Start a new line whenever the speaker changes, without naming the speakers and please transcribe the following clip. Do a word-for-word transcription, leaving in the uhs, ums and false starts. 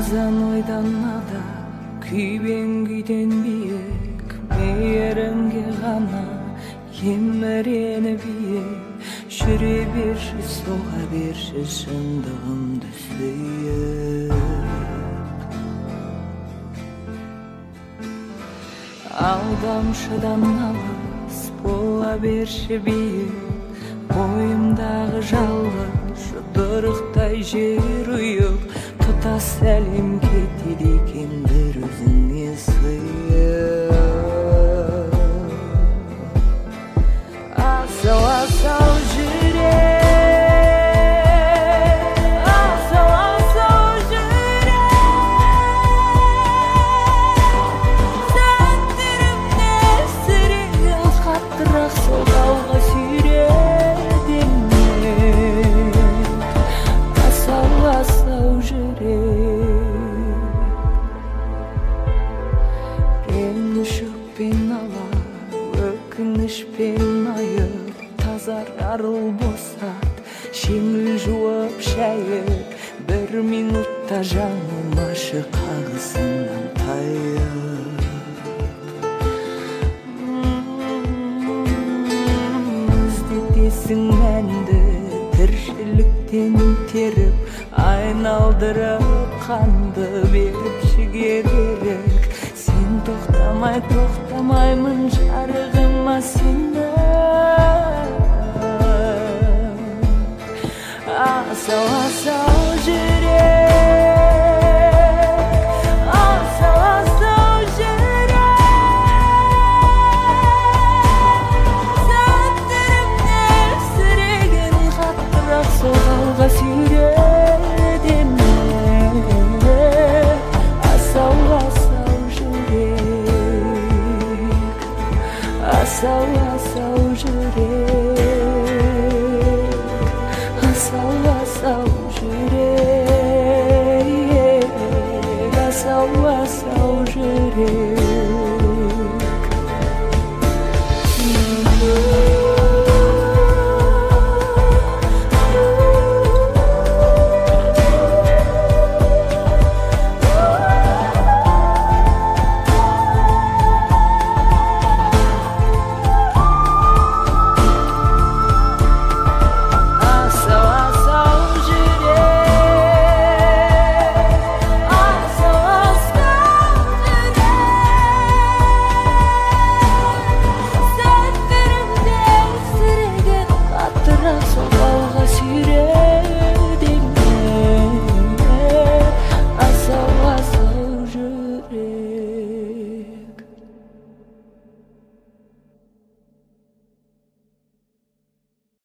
Bazen oydanada kүйбең күйден биік мейірімге ғана емірені биік жүре берші соға берші шындығымды сүйіп алдамшыдан алыс бола берші биік ойымдағы жалғыз жұдырықтай жер ұйып тұтас әлем кетеді екен бір өзіңе сыйып асау асау жүрек асау асау жүрек сәттерімде сүреген қаттырақ соғауға сүйреді асау асау жүрек ренішпен ала өкінішпен айып тазар арыл босат жеңіл жуып шәйіп бір минутта жаным ашық қағысынан тайып іздетесің мәнді тіршіліктен теріп айналдырып қанды беріп жігерек сен тоқтамай тоқтамаймын жарығыма сені